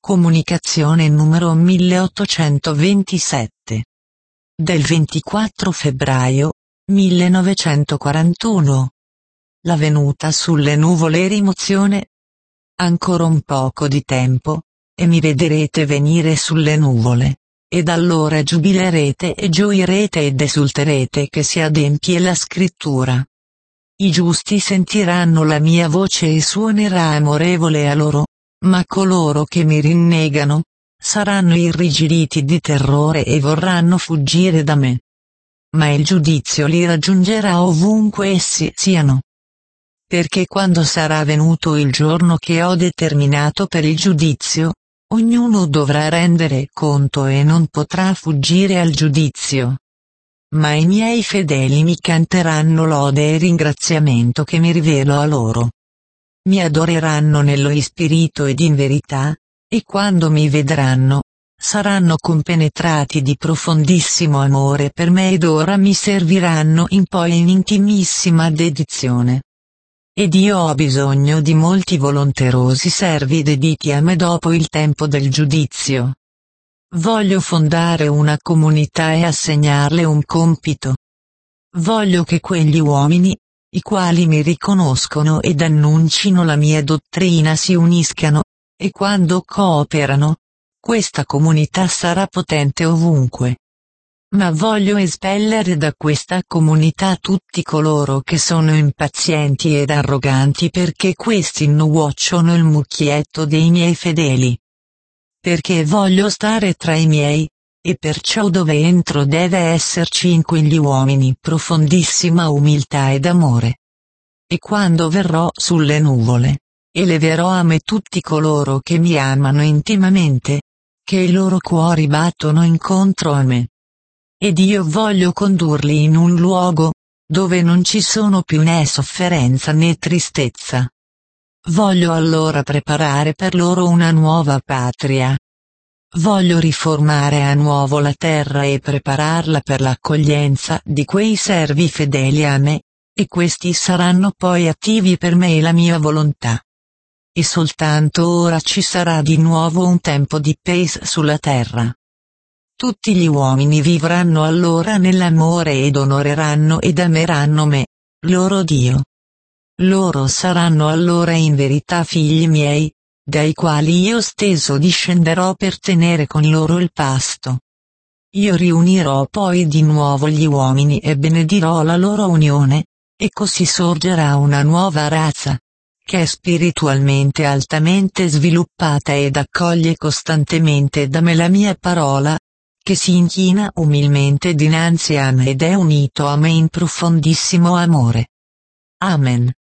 Comunicazione numero 1827. Del 24 febbraio 1941. La venuta sulle nuvole rimozione. Ancora un poco di tempo, e mi vedrete venire sulle nuvole, ed allora giubilerete e gioirete ed esulterete che si adempie la scrittura. I giusti sentiranno la mia voce e suonerà amorevole a loro, ma coloro che mi rinnegano saranno irrigiditi di terrore e vorranno fuggire da me. Ma il giudizio li raggiungerà ovunque essi siano. Perché quando sarà venuto il giorno che ho determinato per il giudizio, ognuno dovrà rendere conto e non potrà fuggire al giudizio. Ma i miei fedeli mi canteranno lode e ringraziamento che mi rivelo a loro. Mi adoreranno nello spirito ed in verità, e quando mi vedranno, saranno compenetrati di profondissimo amore per me ed ora mi serviranno in intimissima dedizione. Ed io ho bisogno di molti volonterosi servi dediti a me dopo il tempo del giudizio. Voglio fondare una comunità e assegnarle un compito. Voglio che quegli uomini, i quali mi riconoscono ed annuncino la mia dottrina si uniscano, e quando cooperano, questa comunità sarà potente ovunque. Ma voglio espellere da questa comunità tutti coloro che sono impazienti ed arroganti perché questi nuocciono il mucchietto dei miei fedeli. Perché voglio stare tra i miei, e perciò dove entro deve esserci in quegli uomini profondissima umiltà ed amore. E quando verrò sulle nuvole, eleverò a me tutti coloro che mi amano intimamente, che i loro cuori battono incontro a me. Ed io voglio condurli in un luogo, dove non ci sono più né sofferenza né tristezza. Voglio allora preparare per loro una nuova patria. Voglio riformare a nuovo la terra e prepararla per l'accoglienza di quei servi fedeli a me, e questi saranno poi attivi per me e la mia volontà. E soltanto ora ci sarà di nuovo un tempo di pace sulla terra. Tutti gli uomini vivranno allora nell'amore ed onoreranno ed ameranno me, loro Dio. Loro saranno allora in verità figli miei, dai quali io stesso discenderò per tenere con loro il pasto. Io riunirò poi di nuovo gli uomini e benedirò la loro unione, e così sorgerà una nuova razza, che è spiritualmente altamente sviluppata ed accoglie costantemente da me la mia parola, che si inchina umilmente dinanzi a me ed è unito a me in profondissimo amore. Amen.